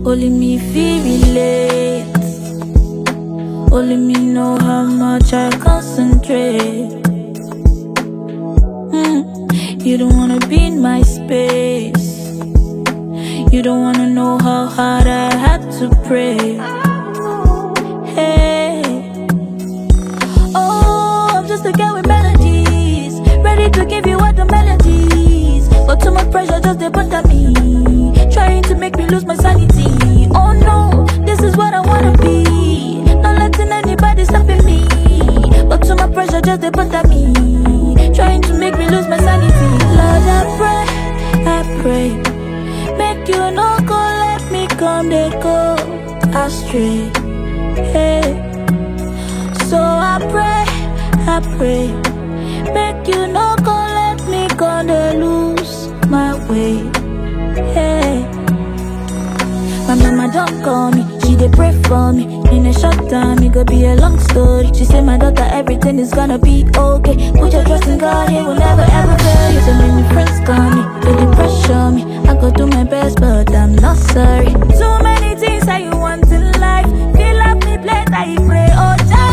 Only me feel relate. Only me know how much I concentrate. You don't wanna be in my space. You don't wanna know how hard I had to pray. Hey, oh, I'm just a girl with melodies, ready to give you all the melodies. But too much pressure just they put on me, trying to make me lose my sanity. Oh no, this is what I wanna be, not letting anybody stopping me. But too much pressure just they put on me, trying to make me lose my sanity. Lord, I pray, make you no go let me come, they go astray. Hey, so I pray, make you no go let me come, they lose my way. Hey, my mama don't call me, she dey pray for me. In a short time, it go be a long story. She say my daughter, everything is gonna be okay. Put your trust in God, He will never ever fail you. So many friends call me, they dey pressure me. I go do my best, but I'm not sorry. Too many things that you want in life, fill up me plate, I pray. Oh, Jah,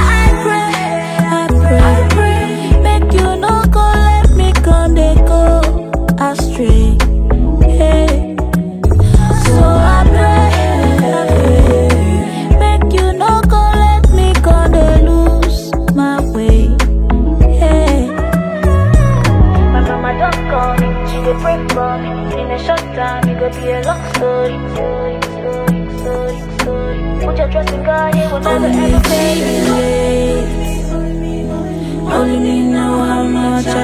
I pray, make you no go let me come, they go astray. Hey, so I pray, make you no go let me come, they lose my way. Hey, my mama don't call me, she dey pray for me. In a short time, it could be a long story. Put your trust in God, He will never ever fail you. Only me know how much